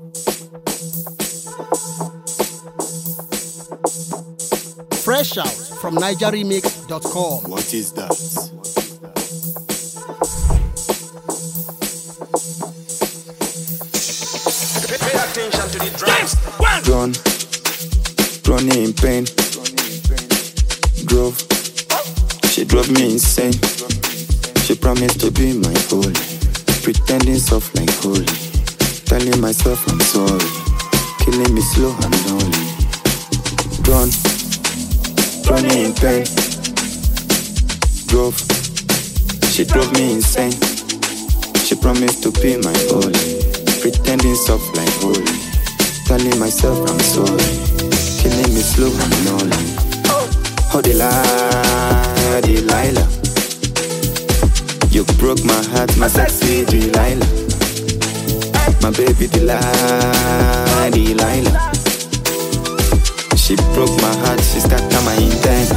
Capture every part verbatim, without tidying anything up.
Fresh out from niger remix dot com. What is that? Pay attention to the drums. Run, running in pain. Drove, she drove me insane. She promised to be my holy, pretending soft like holy, telling myself I'm sorry, killing me slow and lonely. Run, running in pain. Drove, she drove me insane. She promised to be my holy, pretending soft like holy, telling myself I'm sorry, killing me slow and lonely. Oh, Delilah, Delilah, you broke my heart, my sexy Delilah, my baby Delilah, Delilah. She broke my heart, she scattered my intent.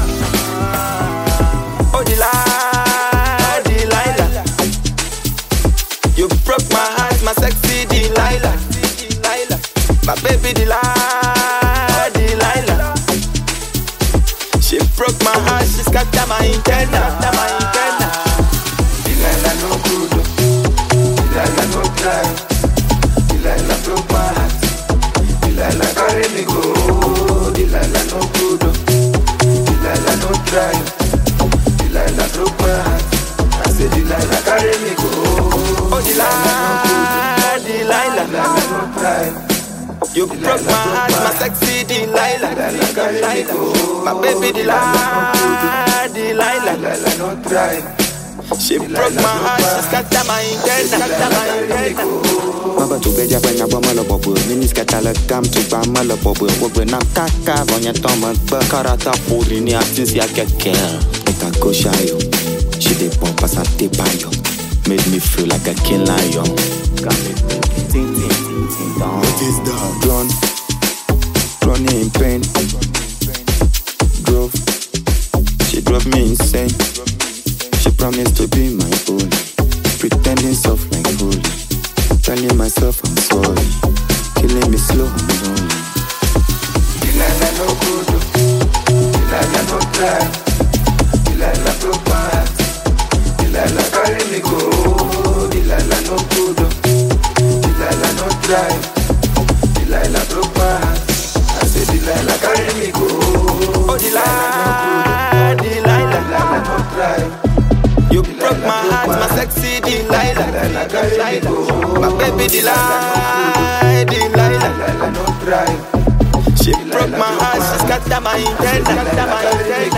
Oh Delilah, Delilah, you broke my heart, my sexy Delilah, Delilah, my baby Delilah, Delilah. She broke my heart, she scattered my antenna, my antenna. Delilah no good, Delilah no cry, Delilah broke my heart, Delilah carry me go. Delilah no good, Delilah no cry, Delilah broke my heart. I said Delilah carry me go. Oh Delilah, Delilah, Delilah no cry. you broke my heart, my sexy Delilah, Delilah, my baby Delilah, Delilah. Delilah no cry. She broke my heart, she scattered my antenna, my antenna. Maba tu beja banya ba mala bobo, minis katala kam tu ba mala bobo, bobo na kaka vonya toma ba karata puri ni atis ya keke. Eka go shayo, she dey pump as I dey bayo, made me feel like a king lion. Got me thinking, ting ting ting ting down. What is that? Run, running in pain. Drove, she drove me insane. She promised to be my holy, pretending soft like holy, telling myself I'm sorry, killing me slow and lonely. Delilah no good, Delilah no cry, Delilah broke my heart, Delilah carry me go. Delilah no good, Delilah no cry, Delilah broke my heart. I said Delilah carry me go. Oh Delilah, Delilah, Delilah no cry. you broke my heart, my sexy Delilah, Delilah, my baby Delilah, Delilah. Delilah no cry. She broke my heart, she scattered my antenna, my antenna.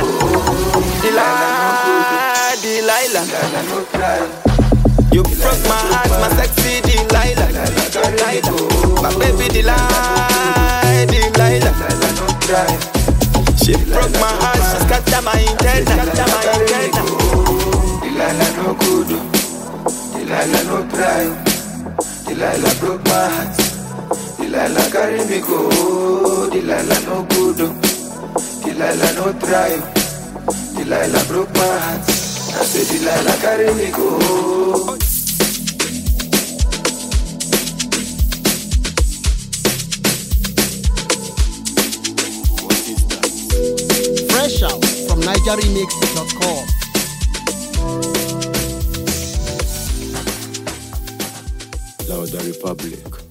Delilah, Delilah, Delilah no cry. you broke my heart, my sexy Delilah, Delilah, my baby Delilah, Delilah. Delilah no cry. She broke my heart, she scattered my antenna, my antenna. Delilah no good, Delilah no cry, Delilah broke my heart, Delilah carry me go. Delilah no good, Delilah no try, Delilah broke my heart. I said Delilah carry me go. What is that? Fresh out from niger remix dot com. Louder Republic.